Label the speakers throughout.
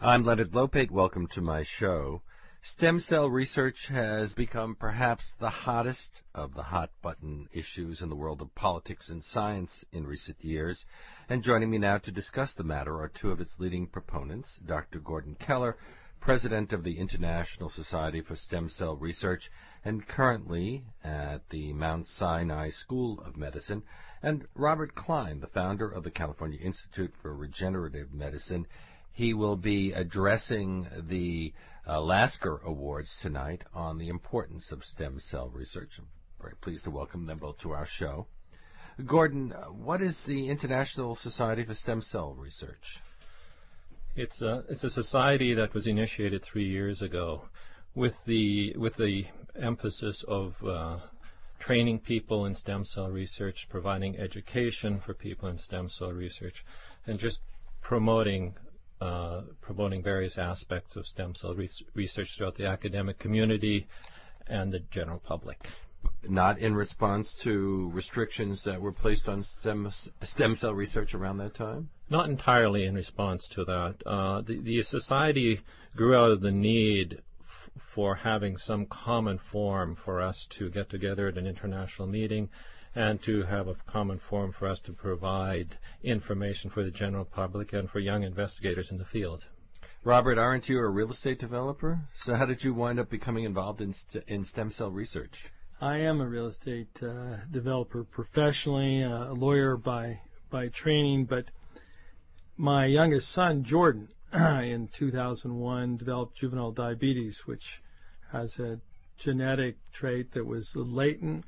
Speaker 1: I'm Leonard Lopate. Welcome to my show. Stem cell research has become perhaps the hottest of the hot-button issues in the world of politics and science in recent years. And joining me now to discuss the matter are two of its leading proponents, Dr. Gordon Keller, president of the International Society for Stem Cell Research and currently at the Mount Sinai School of Medicine, and Robert Klein, the founder of the California Institute for Regenerative Medicine. He will be addressing the Lasker Awards tonight on the importance of stem cell research. I'm very pleased to welcome them both to our show. Gordon, what is the International Society for Stem Cell Research?
Speaker 2: It's a society that was initiated 3 years ago with the emphasis of training people in stem cell research, providing education for people in stem cell research, and just promoting various aspects of stem cell research throughout the academic community and the general public.
Speaker 1: Not in response to restrictions that were placed on stem cell research around that time?
Speaker 2: Not entirely in response to that. The society grew out of the need for having some common forum for us to get together at an international meeting and to have a common forum for us to provide information for the general public and for young investigators in the field.
Speaker 1: Robert, aren't you a real estate developer? So how did you wind up becoming involved in stem cell research?
Speaker 3: I am a real estate developer professionally, a lawyer by training, but my youngest son, Jordan, in 2001 developed juvenile diabetes, which has a genetic trait that was latent.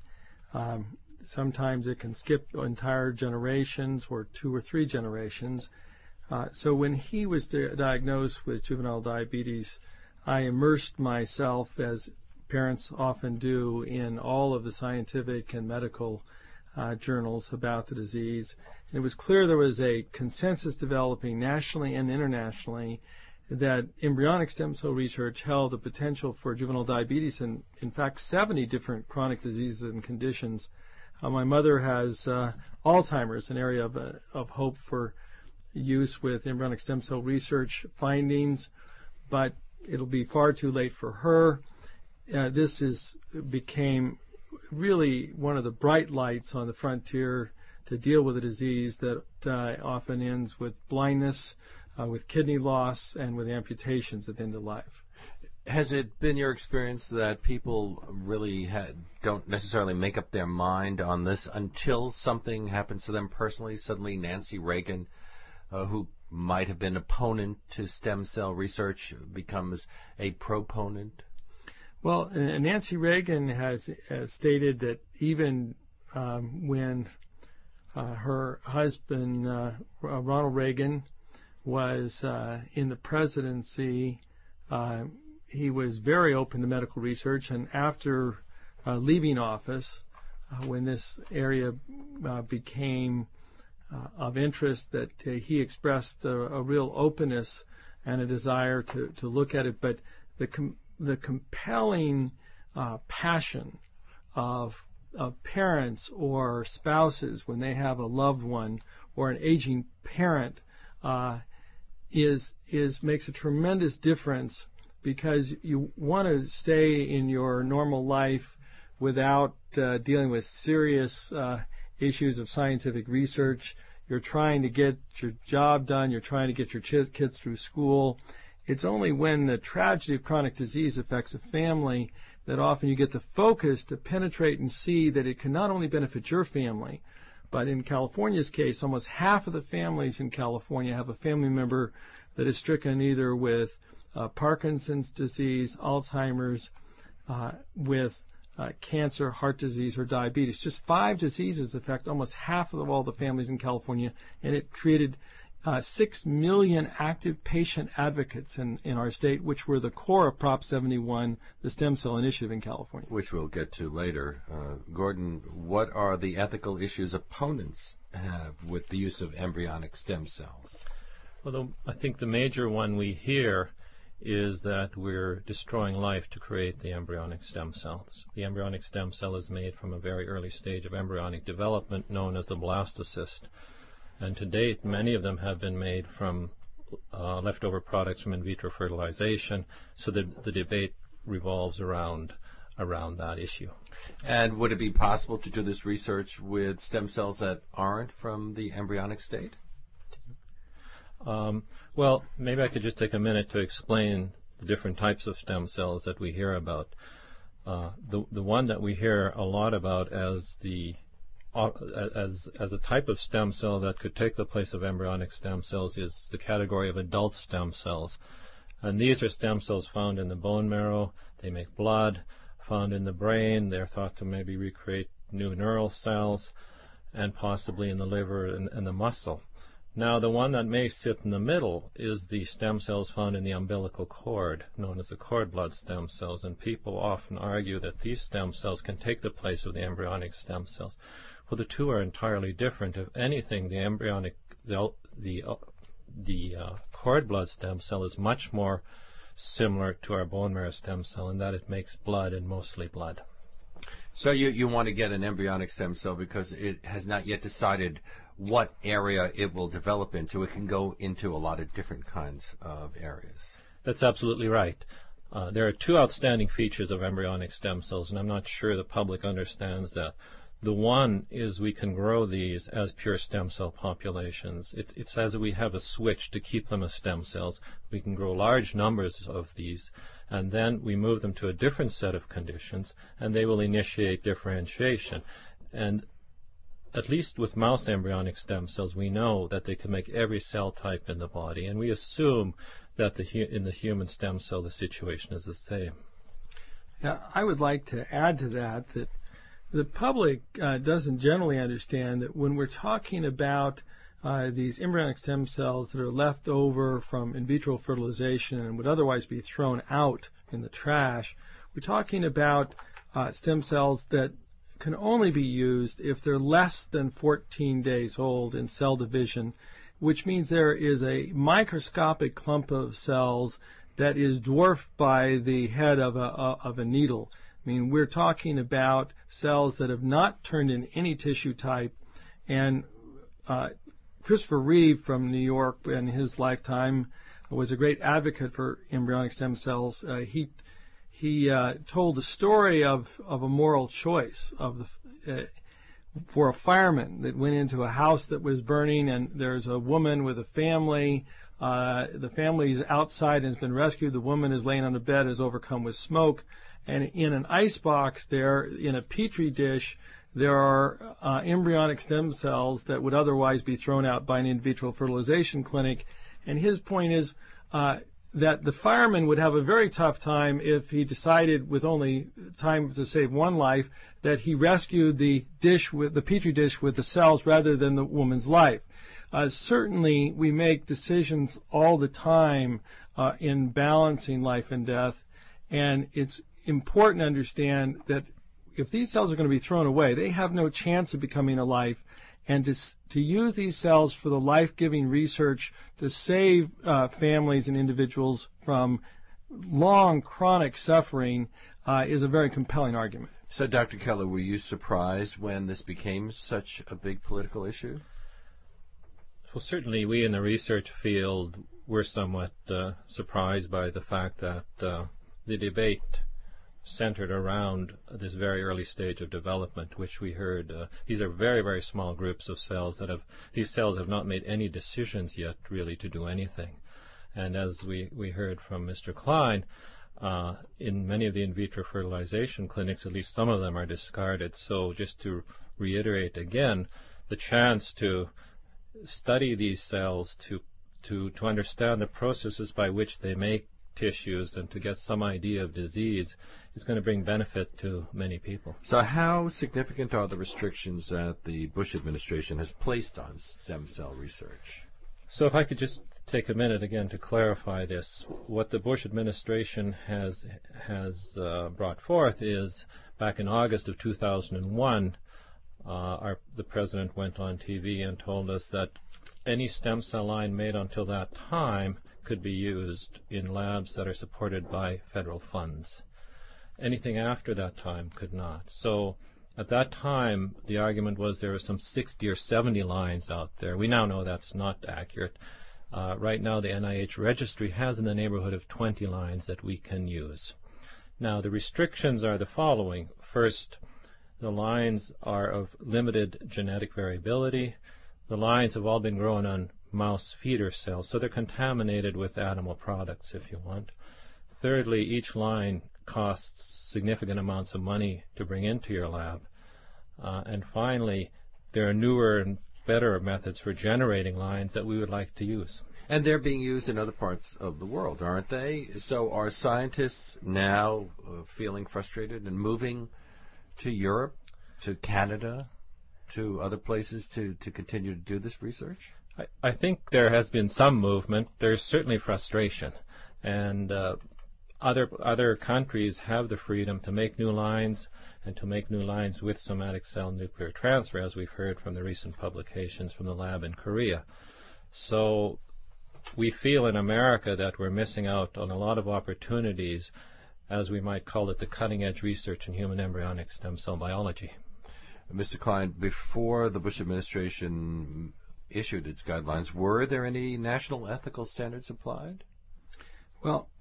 Speaker 3: Sometimes it can skip entire generations or 2 or 3 generations. So when he was diagnosed with juvenile diabetes, I immersed myself, as parents often do, in all of the scientific and medical journals about the disease. And it was clear there was a consensus developing nationally and internationally that embryonic stem cell research held the potential for juvenile diabetes and, in fact, 70 different chronic diseases and conditions. My mother has Alzheimer's, an area of hope for use with embryonic stem cell research findings, but it'll be far too late for her. This became really one of the bright lights on the frontier to deal with a disease that often ends with blindness, with kidney loss, and with amputations at the end of life.
Speaker 1: Has it been your experience that people really don't necessarily make up their mind on this until something happens to them personally? Suddenly Nancy Reagan, who might have been opponent to stem cell research, becomes a proponent?
Speaker 3: Well, Nancy Reagan has stated that even when her husband, Ronald Reagan, was in the presidency, he was very open to medical research, and after leaving office, when this area became of interest, that he expressed a real openness and a desire to look at it. But the compelling passion of parents or spouses when they have a loved one or an aging parent makes a tremendous difference, because you want to stay in your normal life without dealing with serious issues of scientific research. You're trying to get your job done. You're trying to get your kids through school. It's only when the tragedy of chronic disease affects a family that often you get the focus to penetrate and see that it can not only benefit your family, but in California's case, almost half of the families in California have a family member that is stricken either with Parkinson's disease, Alzheimer's, with cancer, heart disease, or diabetes. Just 5 diseases affect almost half of all the families in California, and it created 6 million active patient advocates in our state, which were the core of Prop 71, the Stem Cell Initiative in California.
Speaker 1: Which we'll get to later. Gordon, what are the ethical issues opponents have with the use of embryonic stem cells?
Speaker 2: Well, I think the major one we hear is that we're destroying life to create the embryonic stem cells. The embryonic stem cell is made from a very early stage of embryonic development known as the blastocyst. And to date, many of them have been made from leftover products from in vitro fertilization. So the debate revolves around that issue.
Speaker 1: And would it be possible to do this research with stem cells that aren't from the embryonic state?
Speaker 2: Well, maybe I could just take a minute to explain the different types of stem cells that we hear about. The one that we hear a lot about as a type of stem cell that could take the place of embryonic stem cells is the category of adult stem cells. And these are stem cells found in the bone marrow. They make blood. Found in the brain. They're thought to maybe recreate new neural cells, and possibly in the liver and the muscle. Now, the one that may sit in the middle is the stem cells found in the umbilical cord, known as the cord blood stem cells, and people often argue that these stem cells can take the place of the embryonic stem cells. Well, the two are entirely different. If anything, the cord blood stem cell is much more similar to our bone marrow stem cell in that it makes blood, and mostly blood.
Speaker 1: So you want to get an embryonic stem cell because it has not yet decided what area it will develop into. It can go into a lot of different kinds of areas.
Speaker 2: That's absolutely right. There are two outstanding features of embryonic stem cells, and I'm not sure the public understands that. The one is we can grow these as pure stem cell populations. It says that we have a switch to keep them as stem cells. We can grow large numbers of these, and then we move them to a different set of conditions, and they will initiate differentiation. And at least with mouse embryonic stem cells, we know that they can make every cell type in the body, and we assume that in the human stem cell the situation is the same.
Speaker 3: Yeah, I would like to add to that the public doesn't generally understand that when we're talking about these embryonic stem cells that are left over from in vitro fertilization and would otherwise be thrown out in the trash, we're talking about stem cells that can only be used if they're less than 14 days old in cell division, which means there is a microscopic clump of cells that is dwarfed by the head of a needle. I mean, we're talking about cells that have not turned in any tissue type. And Christopher Reeve from New York in his lifetime was a great advocate for embryonic stem cells. He told the story of a moral choice for a fireman that went into a house that was burning, and there's a woman with a family. The family's outside and has been rescued. The woman is laying on a bed, is overcome with smoke. And in an ice box there, in a petri dish, there are embryonic stem cells that would otherwise be thrown out by an in vitro fertilization clinic. And his point is that the fireman would have a very tough time if he decided, with only time to save one life, that he rescued the petri dish with the cells rather than the woman's life. Certainly, we make decisions all the time in balancing life and death, and it's important to understand that if these cells are going to be thrown away, they have no chance of becoming alive. And to use these cells for the life-giving research to save families and individuals from long chronic suffering is a very compelling argument.
Speaker 1: So, Dr. Keller, were you surprised when this became such a big political issue?
Speaker 2: Well, certainly we in the research field were somewhat surprised by the fact that the debate centered around this very early stage of development, which we heard. These are very, very small groups of cells these cells have not made any decisions yet really to do anything. And as we heard from Mr. Klein, in many of the in vitro fertilization clinics, at least some of them are discarded. So just to reiterate again, the chance to study these cells, to understand the processes by which they make tissues and to get some idea of disease is going to bring benefit to many people.
Speaker 1: So how significant are the restrictions that the Bush administration has placed on stem cell research?
Speaker 2: So if I could just take a minute again to clarify this. What the Bush administration has brought forth is, back in August of 2001, the president went on TV and told us that any stem cell line made until that time could be used in labs that are supported by federal funds. Anything after that time could not. So at that time, the argument was there were some 60 or 70 lines out there. We now know that's not accurate. Right now, the NIH registry has in the neighborhood of 20 lines that we can use. Now, the restrictions are the following. First, the lines are of limited genetic variability. The lines have all been grown on mouse feeder cells, so they're contaminated with animal products, if you want. Thirdly, each line costs significant amounts of money to bring into your lab. And finally, there are newer and better methods for generating lines that we would like to use.
Speaker 1: And they're being used in other parts of the world, aren't they? So are scientists now feeling frustrated and moving to Europe, to Canada, to other places to continue to do this research?
Speaker 2: I think there has been some movement. There's certainly frustration. And other countries have the freedom to make new lines and to make new lines with somatic cell nuclear transfer, as we've heard from the recent publications from the lab in Korea. So we feel in America that we're missing out on a lot of opportunities, as we might call it, the cutting-edge research in human embryonic stem cell biology.
Speaker 1: Mr. Klein, before the Bush administration issued its guidelines, were there any national ethical standards applied?
Speaker 3: Well,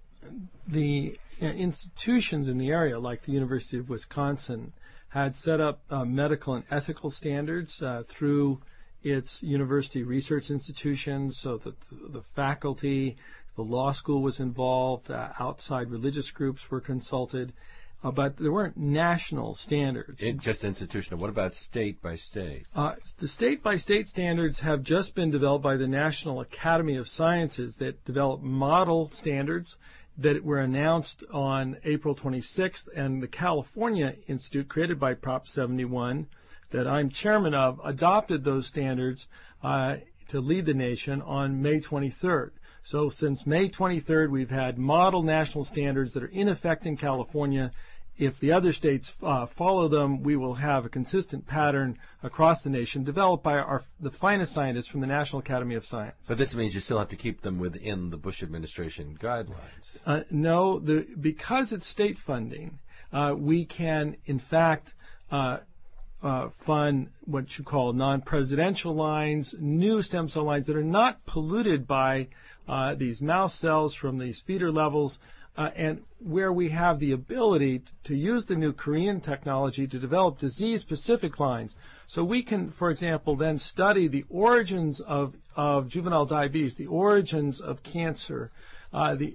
Speaker 3: the institutions in the area, like the University of Wisconsin, had set up medical and ethical standards through its university research institutions, so that the faculty, the law school was involved, outside religious groups were consulted, but there weren't national standards.
Speaker 1: Just institutional. What about state by state?
Speaker 3: The state-by-state standards have just been developed by the National Academy of Sciences that developed model standards that were announced on April 26th, and the California Institute, created by Prop 71, that I'm chairman of, adopted those standards to lead the nation on May 23rd. So since May 23rd, we've had model national standards that are in effect in California. If the other states follow them, we will have a consistent pattern across the nation developed by the finest scientists from the National Academy of Science.
Speaker 1: But this means you still have to keep them within the Bush administration guidelines.
Speaker 3: No, because it's state funding, we can, in fact, fund what you call non-presidential lines, new stem cell lines that are not polluted by these mouse cells from these feeder levels, and where we have the ability to use the new Korean technology to develop disease-specific lines. So we can, for example, then study the origins of juvenile diabetes, the origins of cancer, the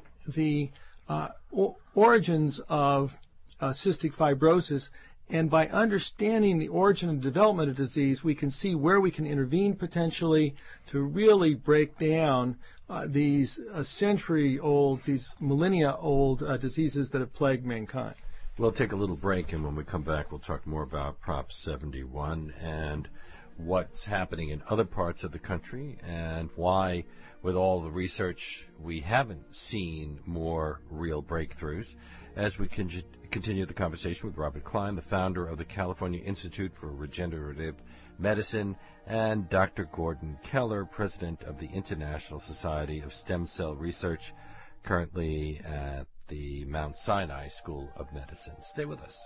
Speaker 3: origins of cystic fibrosis. And by understanding the origin and development of disease, we can see where we can intervene potentially to really break down these century-old, these millennia-old diseases that have plagued mankind.
Speaker 1: We'll take a little break, and when we come back, we'll talk more about Prop 71 and what's happening in other parts of the country and why, with all the research, we haven't seen more real breakthroughs. As we continue the conversation with Robert Klein, the founder of the California Institute for Regenerative Medicine, and Dr. Gordon Keller, president of the International Society of Stem Cell Research, currently at the Mount Sinai School of Medicine. Stay with us.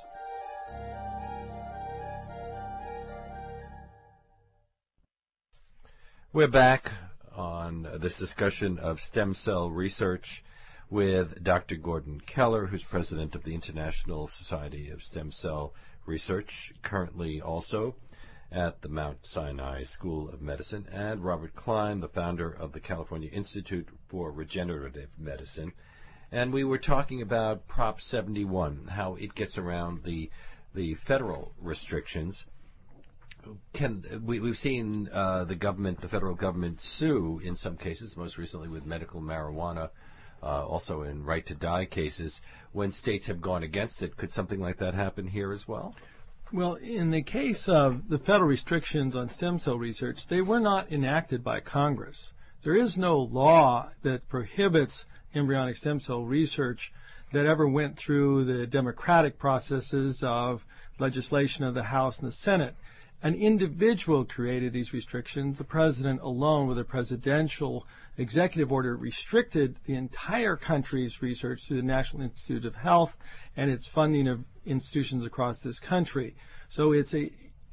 Speaker 1: We're back on this discussion of stem cell research with Dr. Gordon Keller, who's president of the International Society of Stem Cell Research, currently also at the Mount Sinai School of Medicine, and Robert Klein, the founder of the California Institute for Regenerative Medicine. And we were talking about Prop 71, how it gets around the federal restrictions. We've seen the federal government sue in some cases, most recently with medical marijuana, also in right-to-die cases, when states have gone against it. Could something like that happen here as well?
Speaker 3: Well, in the case of the federal restrictions on stem cell research, they were not enacted by Congress. There is no law that prohibits embryonic stem cell research that ever went through the democratic processes of legislation of the House and the Senate. An individual created these restrictions. The president alone, with a presidential executive order, restricted the entire country's research through the National Institute of Health and its funding of institutions across this country. So it's an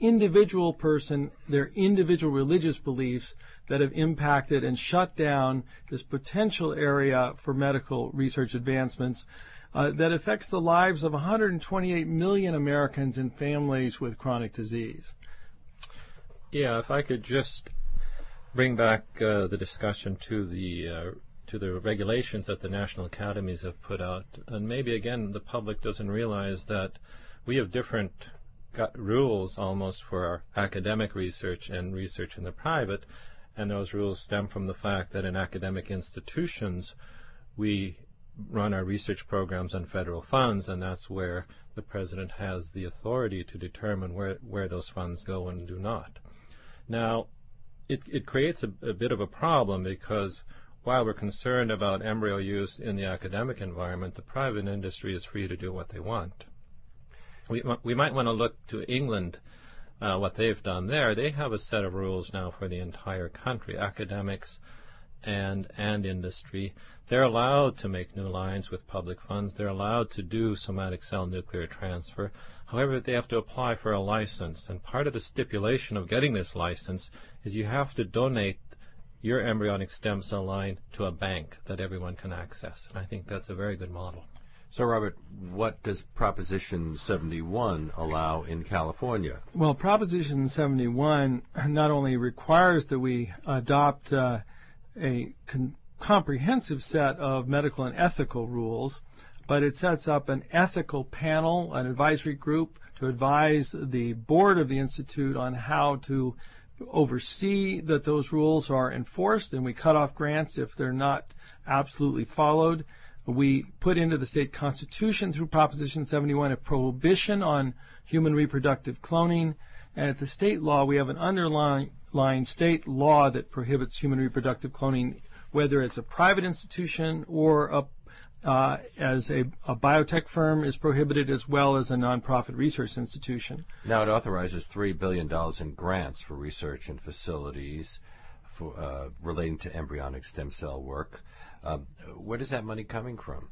Speaker 3: individual person, their individual religious beliefs that have impacted and shut down this potential area for medical research advancements that affects the lives of 128 million Americans and families with chronic disease.
Speaker 2: Yeah, if I could just bring back the discussion to the regulations that the national academies have put out, and maybe again the public doesn't realize that we have different rules almost for our academic research and research in the private, and those rules stem from the fact that in academic institutions we run our research programs on federal funds, and that's where the president has the authority to determine where those funds go and do not. Now, it creates a bit of a problem, because while we're concerned about embryo use in the academic environment, the private industry is free to do what they want. We might want to look to England, what they've done there. They have a set of rules now for the entire country, academics and industry. They're allowed to make new lines with public funds. They're allowed to do somatic cell nuclear transfer. However, they have to apply for a license, and part of the stipulation of getting this license is you have to donate your embryonic stem cell line to a bank that everyone can access, and I think that's a very good model.
Speaker 1: So, Robert, what does Proposition 71 allow in California?
Speaker 3: Well, Proposition 71 not only requires that we adopt a comprehensive set of medical and ethical rules, but it sets up an ethical panel, an advisory group, to advise the board of the Institute on how to oversee that those rules are enforced, and we cut off grants if they're not absolutely followed. We put into the state constitution through Proposition 71 a prohibition on human reproductive cloning, and at the state law we have an underlying state law that prohibits human reproductive cloning, whether it's a private institution or as a biotech firm is prohibited, as well as a nonprofit research institution.
Speaker 1: Now it authorizes $3 billion in grants for research and facilities relating to embryonic stem cell work. Where is that money coming from?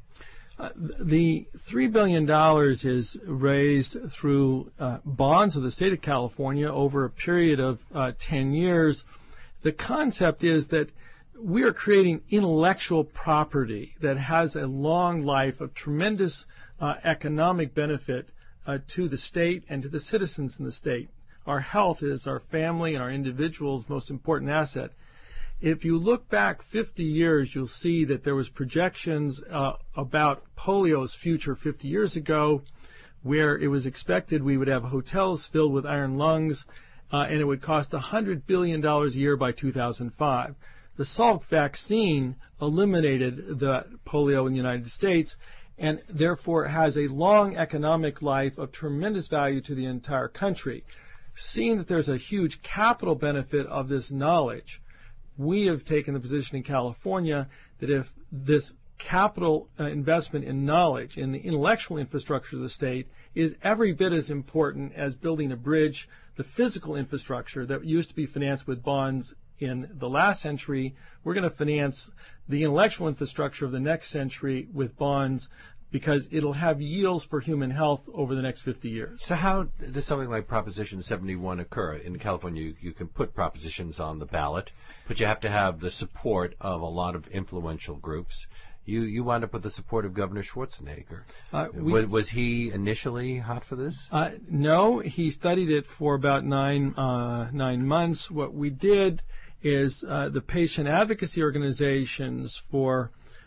Speaker 3: The $3 billion is raised through bonds of the state of California over a period of 10 years. The concept is that we are creating intellectual property that has a long life of tremendous economic benefit to the state and to the citizens in the state. Our health is our family and our individual's most important asset. If you look back 50 years, you'll see that there was projections about polio's future 50 years ago, where it was expected we would have hotels filled with iron lungs, and it would cost $100 billion a year by 2005. The Salk vaccine eliminated the polio in the United States, and therefore has a long economic life of tremendous value to the entire country. Seeing that there's a huge capital benefit of this knowledge, we have taken the position in California that if this capital investment in knowledge, in the intellectual infrastructure of the state, is every bit as important as building a bridge, the physical infrastructure that used to be financed with bonds in the last century, we're going to finance the intellectual infrastructure of the next century with bonds, because it'll have yields for human health over the next 50 years.
Speaker 1: So how does something like Proposition 71 occur? In California, you can put propositions on the ballot, but you have to have the support of a lot of influential groups. You wound up with the support of Governor Schwarzenegger. Was he initially hot for this?
Speaker 3: No, he studied it for about nine months. What we did is the patient advocacy organizations for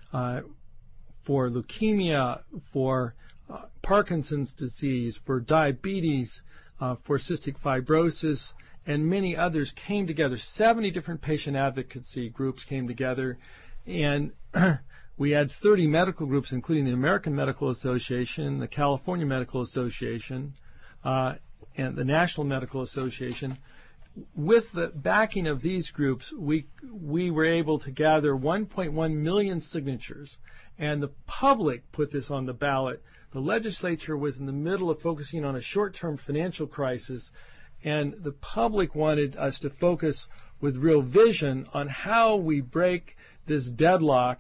Speaker 3: leukemia, for Parkinson's disease, for diabetes, for cystic fibrosis, and many others came together. 70 different patient advocacy groups came together, and we had 30 medical groups, including the American Medical Association, the California Medical Association, and the National Medical Association. With the backing of these groups, we were able to gather 1.1 million signatures, and the public put this on the ballot. The legislature was in the middle of focusing on a short-term financial crisis, and the public wanted us to focus with real vision on how we break this deadlock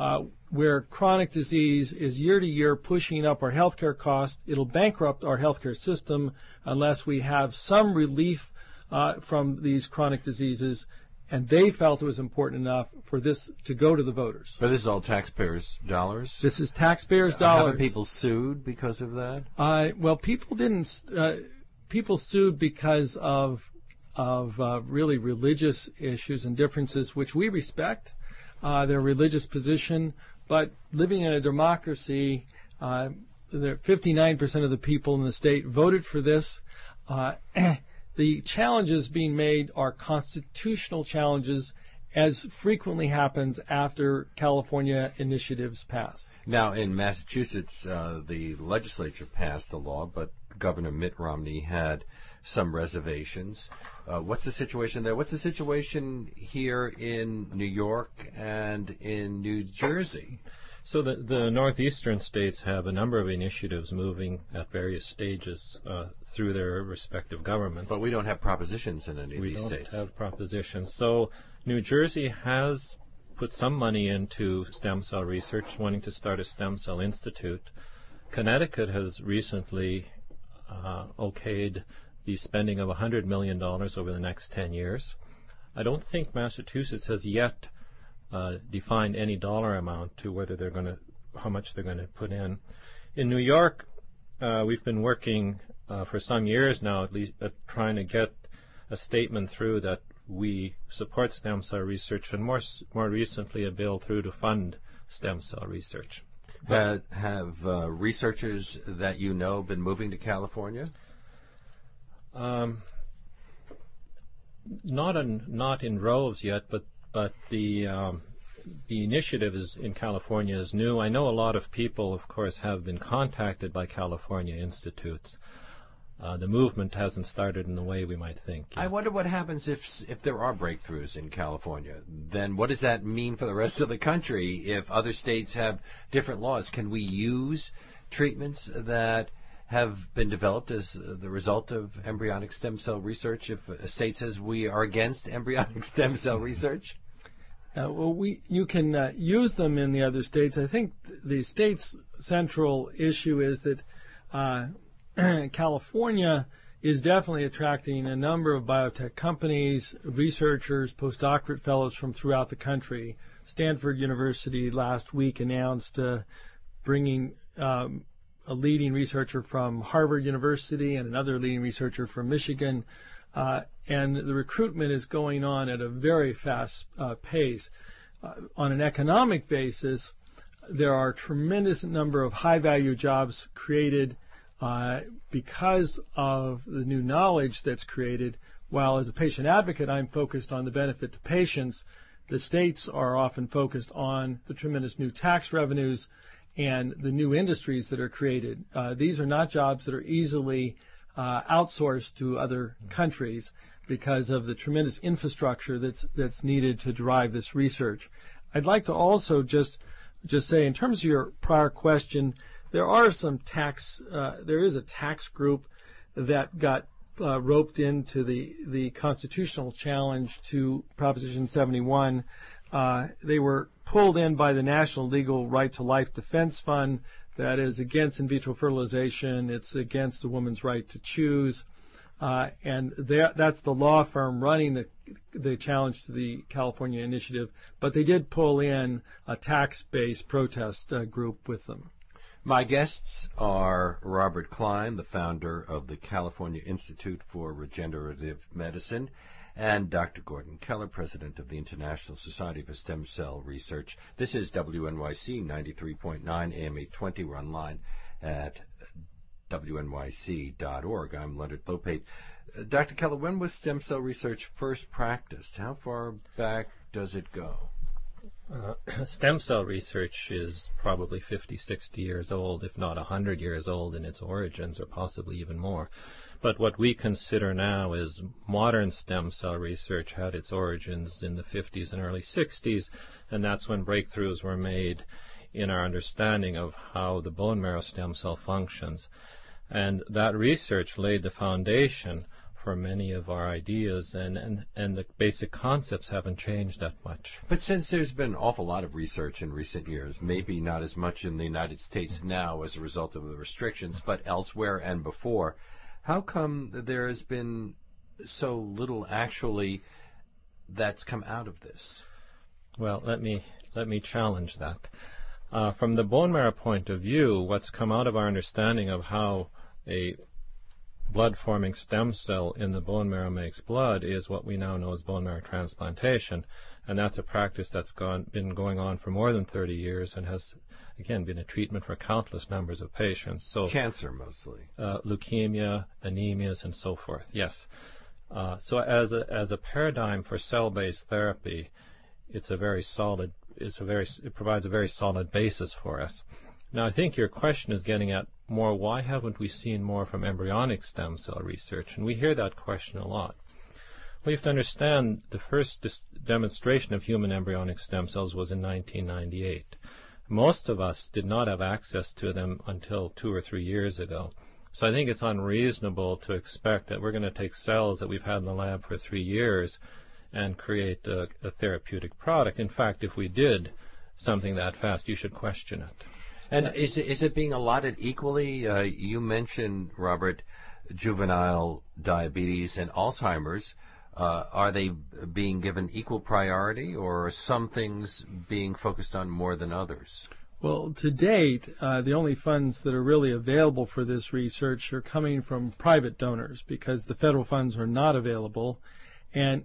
Speaker 3: where chronic disease is year to year pushing up our healthcare costs. It'll bankrupt our healthcare system unless we have some relief from these chronic diseases. And they felt it was important enough for this to go to the voters.
Speaker 1: But this is all taxpayers' dollars?
Speaker 3: This is taxpayers' dollars.
Speaker 1: Haven't people sued because of that?
Speaker 3: Well, people didn't. People sued because of really religious issues and differences, which we respect, their religious position. But living in a democracy, 59% of the people in the state voted for this. The challenges being made are constitutional challenges, as frequently happens after California initiatives pass.
Speaker 1: Now, in Massachusetts, the legislature passed a law, but Governor Mitt Romney had some reservations. What's the situation there? What's the situation here in New York and in New Jersey?
Speaker 2: So the northeastern states have a number of initiatives moving at various stages through their respective governments.
Speaker 1: But we don't have propositions in any of these states.
Speaker 2: We don't have propositions. So New Jersey has put some money into stem cell research, wanting to start a stem cell institute. Connecticut has recently okayed the spending of $100 million over the next 10 years. I don't think Massachusetts has yet defined any dollar amount to whether they're going to, how much they're going to put in. In New York, we've been working for some years now, at least, at trying to get a statement through that we support stem cell research, and more recently a bill through to fund stem cell research.
Speaker 1: Have researchers that you know been moving to California?
Speaker 2: Not in droves yet, but the initiative is in California is new. I know a lot of people, of course, have been contacted by California institutes. The movement hasn't started in the way we might think yet.
Speaker 1: I wonder what happens if there are breakthroughs in California. Then what does that mean for the rest of the country if other states have different laws? Can we use treatments that have been developed as the result of embryonic stem cell research if a state says we are against embryonic stem cell research?
Speaker 3: You can use them in the other states. I think the state's central issue is that California is definitely attracting a number of biotech companies, researchers, postdoctorate fellows from throughout the country. Stanford University last week announced bringing a leading researcher from Harvard University and another leading researcher from Michigan. And the recruitment is going on at a very fast pace. On an economic basis, there are a tremendous number of high-value jobs created because of the new knowledge that's created. While as a patient advocate, I'm focused on the benefit to patients, the states are often focused on the tremendous new tax revenues and the new industries that are created. These are not jobs that are easily outsourced to other countries because of the tremendous infrastructure that's needed to drive this research. I'd like to also just say, in terms of your prior question, there is a tax group that got roped into the constitutional challenge to Proposition 71. They were pulled in by the National Legal Right to Life Defense Fund. That is against in vitro fertilization. It's against a woman's right to choose. And that's the law firm running the challenge to the California initiative. But they did pull in a tax-based protest group with them.
Speaker 1: My guests are Robert Klein, the founder of the California Institute for Regenerative Medicine, and Dr. Gordon Keller, president of the International Society for Stem Cell Research. This is WNYC 93.9 AM 820. We're online at wnyc.org. I'm Leonard Lopate. Dr. Keller, when was stem cell research first practiced? How far back does it go?
Speaker 2: Stem cell research is probably 50, 60 years old, if not 100 years old in its origins, or possibly even more. But what we consider now is modern stem cell research had its origins in the 50s and early 60s, and that's when breakthroughs were made in our understanding of how the bone marrow stem cell functions. And that research laid the foundation for many of our ideas, and the basic concepts haven't changed that much.
Speaker 1: But since there's been an awful lot of research in recent years, maybe not as much in the United States now as a result of the restrictions, but elsewhere and before, how come there has been so little actually that's come out of this?
Speaker 2: Well, let me challenge that. From the bone marrow point of view, what's come out of our understanding of how a blood-forming stem cell in the bone marrow makes blood is what we now know as bone marrow transplantation, and that's a practice that's been going on for more than 30 years and has, again, been a treatment for countless numbers of patients. So
Speaker 1: cancer mostly,
Speaker 2: leukemia, anemias, and so forth. Yes. So as a paradigm for cell-based therapy, it provides a very solid basis for us. Now, I think your question is getting at more, why haven't we seen more from embryonic stem cell research? And we hear that question a lot. Well, you have to understand the first demonstration of human embryonic stem cells was in 1998. Most of us did not have access to them until 2 or 3 years ago. So I think it's unreasonable to expect that we're going to take cells that we've had in the lab for 3 years and create a therapeutic product. In fact, if we did something that fast, you should question it.
Speaker 1: And is it being allotted equally? You mentioned, Robert, juvenile diabetes and Alzheimer's. Are they being given equal priority, or are some things being focused on more than others?
Speaker 3: Well, to date, the only funds that are really available for this research are coming from private donors because the federal funds are not available. And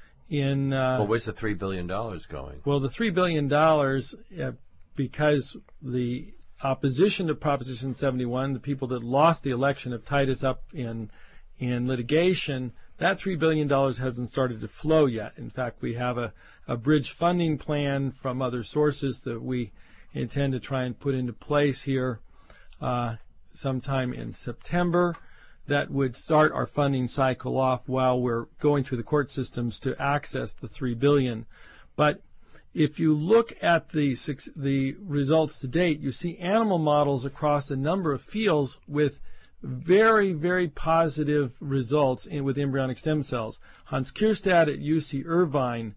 Speaker 3: well, where's the $3 billion going? Well, the $3 billion, because the opposition to Proposition 71, the people that lost the election have tied us up in litigation, that $3 billion hasn't started to flow yet. In fact, we have a bridge funding plan from other sources that we intend to try and put into place here sometime in September. That would start our funding cycle off while we're going through the court systems to access the $3 billion. But if you look at the results to date, you see animal models across a number of fields with very, very positive results with embryonic stem cells. Hans Kierstad at UC Irvine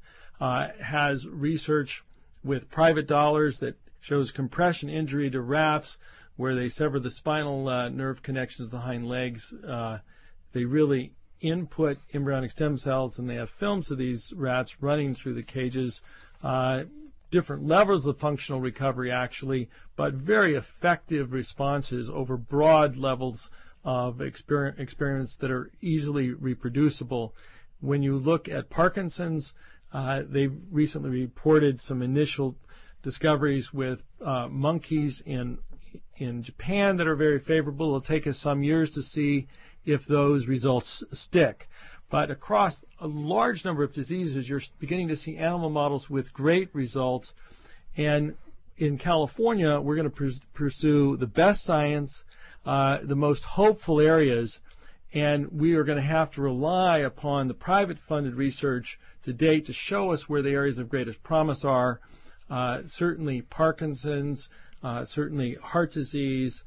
Speaker 3: has research with private dollars that shows compression injury to rats where they sever the spinal nerve connections of the hind legs. They really input embryonic stem cells, and they have films of these rats running through the cages. Different levels of functional recovery, actually, but very effective responses over broad levels of experiments that are easily reproducible. When you look at Parkinson's, they've recently reported some initial discoveries with monkeys in Japan that are very favorable. It'll take us some years to see if those results stick. But across a large number of diseases, you're beginning to see animal models with great results. And in California, we're going to pursue the best science, the most hopeful areas, and we are going to have to rely upon the private funded research to date to show us where the areas of greatest promise are. Certainly Parkinson's, certainly heart disease,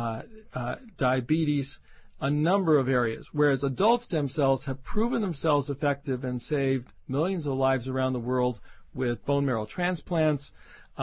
Speaker 3: diabetes, a number of areas, whereas adult stem cells have proven themselves effective and saved millions of lives around the world with bone marrow transplants.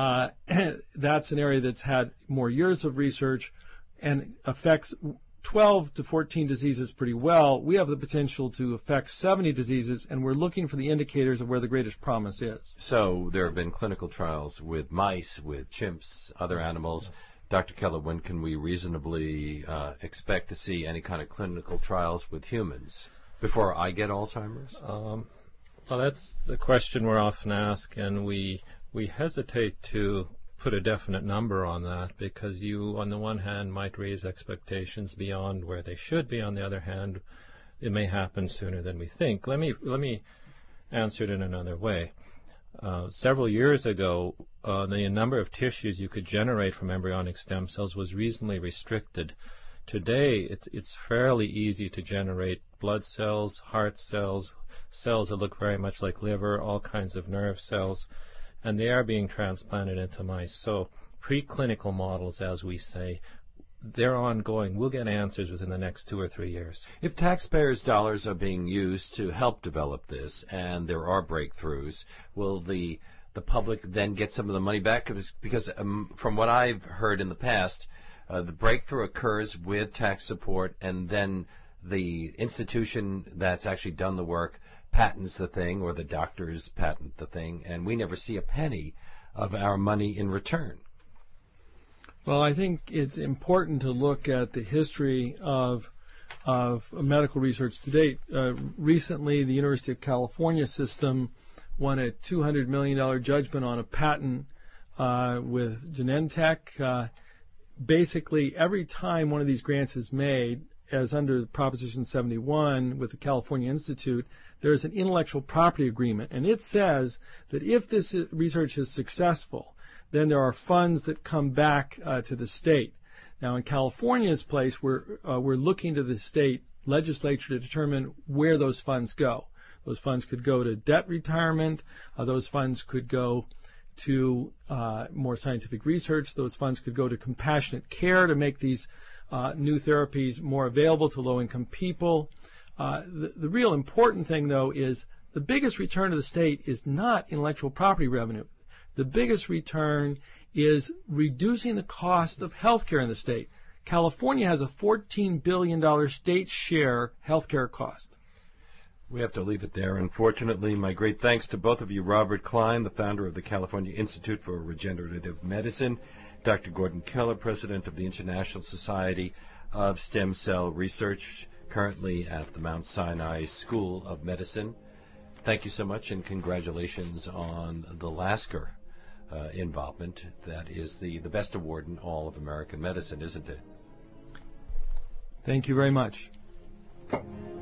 Speaker 3: That's an area that's had more years of research and affects 12 to 14 diseases pretty well. We have the potential to affect 70 diseases, and we're looking for the indicators of where the greatest promise is.
Speaker 1: So there have been clinical trials with mice, with chimps, other animals. Dr. Keller, when can we reasonably expect to see any kind of clinical trials with humans? Before I get Alzheimer's?
Speaker 2: Well, that's a question we're often asked, and we hesitate to put a definite number on that because you, on the one hand, might raise expectations beyond where they should be. On the other hand, it may happen sooner than we think. Let me answer it in another way. Several years ago, the number of tissues you could generate from embryonic stem cells was reasonably restricted. Today, it's fairly easy to generate blood cells, heart cells, cells that look very much like liver, all kinds of nerve cells, and they are being transplanted into mice. So preclinical models, as we say, they're ongoing. We'll get answers within the next 2 or 3 years.
Speaker 1: If taxpayers' dollars are being used to help develop this and there are breakthroughs, will the public then get some of the money back? Because from what I've heard in the past, the breakthrough occurs with tax support, and then the institution that's actually done the work patents the thing, or the doctors patent the thing, and we never see a penny of our money in return.
Speaker 3: Well, I think it's important to look at the history of medical research to date. Recently, the University of California system won a $200 million judgment on a patent with Genentech. Basically, every time one of these grants is made, as under Proposition 71 with the California Institute, there's an intellectual property agreement, and it says that if this research is successful, then there are funds that come back to the state. Now, in California's place, we're looking to the state legislature to determine where those funds go. Those funds could go to debt retirement. Those funds could go to more scientific research. Those funds could go to compassionate care to make these new therapies more available to low-income people. The real important thing, though, is the biggest return to the state is not intellectual property revenue. The biggest return is reducing the cost of health care in the state. California has a $14 billion state share health care cost.
Speaker 1: We have to leave it there, unfortunately. My great thanks to both of you, Robert Klein, the founder of the California Institute for Regenerative Medicine, Dr. Gordon Keller, president of the International Society of Stem Cell Research, currently at the Mount Sinai School of Medicine. Thank you so much, and congratulations on the Lasker involvement. That is the best award in all of American medicine, isn't it?
Speaker 3: Thank you very much.